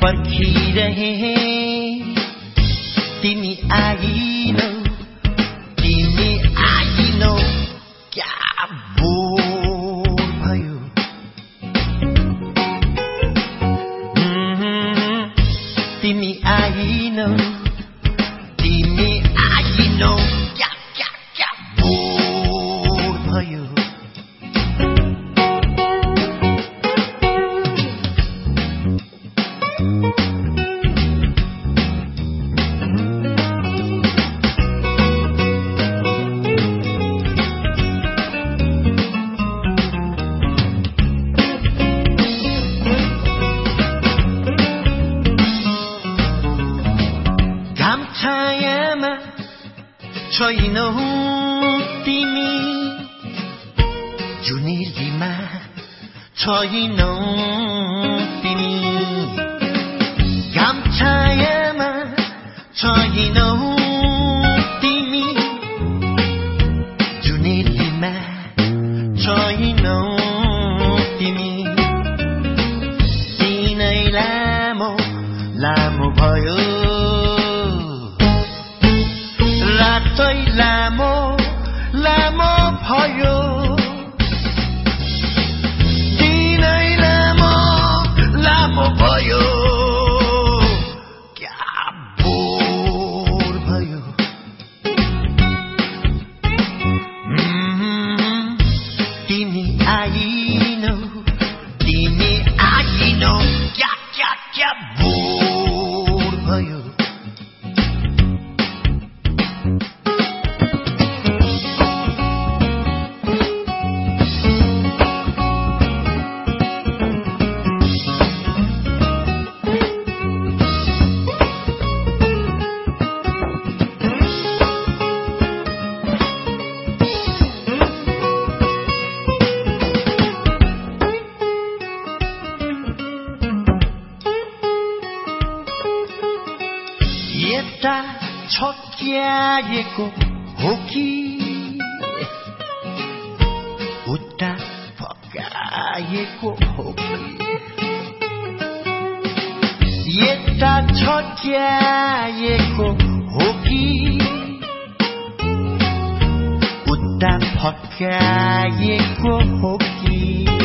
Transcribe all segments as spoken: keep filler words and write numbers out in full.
पर्खिरहे तिमी आइनौ तिमी आइनौ क्या बोर भयो तिमी आइनौ तिमी आइनौ क्या क्या क्या बोर भयो छायामा छैनौ तिमी जुनेलीमा छैनौ तिमी घाम छायामा छैनौ तिमी जुनेलीमा छैनौ तिमी दिनै लामो लामो भयो रातै लामो लामो भयो दिनै लामो लामो भयो क्या बोर भयो तिमी आइनौ तिमी आइनौ क्या क्या क्या बोर भयो यता छक्याएको हो कि उता फकाएको हो कि यता छक्याएको हो कि उता फकाएको हो कि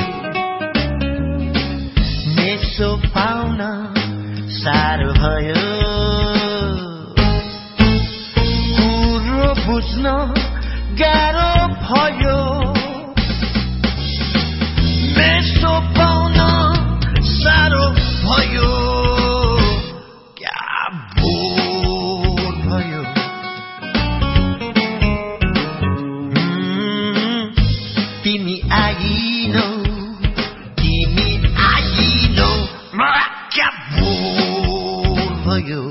मेसो पाउन साह्रो भयो बुझ्न गाह्रो भयो मेसो पाउन साह्रो भयो क्या बोर भयो तिमी आइनौ तिमी आइनौ क्या बोर भयो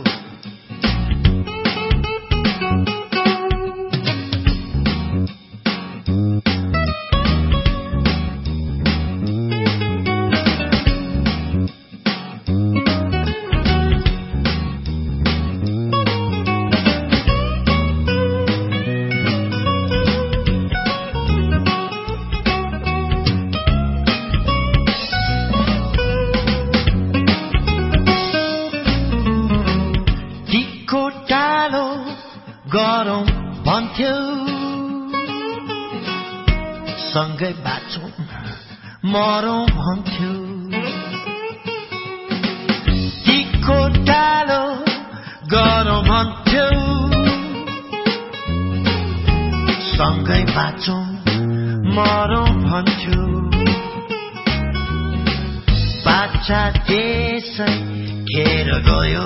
टाढो गरौँ भन्थ्यौ सँगै बाँचौँ मरौँ भन्थ्यौ टिको टाढो गरौँ भन्थ्यौ सँगै बाँचौँ मरौँ भन्थ्यौ बाछा त्यसै खेर गयो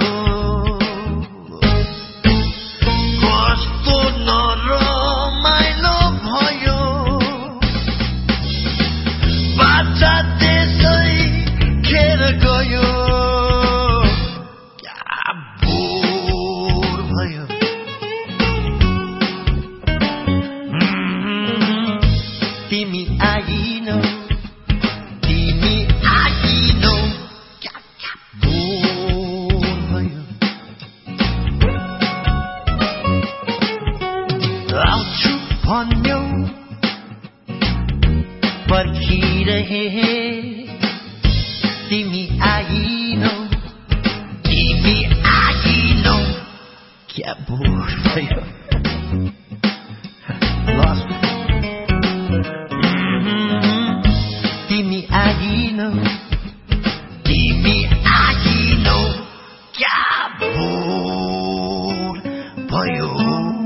तिमी आइनौ तिमी आइनौ क्या क्या बोर भयो आउँछु भन्यौ पर्खिरहे तिमी आइनौ क्या बोर भयो Lost तिमी आइनौ तिमी आइनौ क्या बोर भयो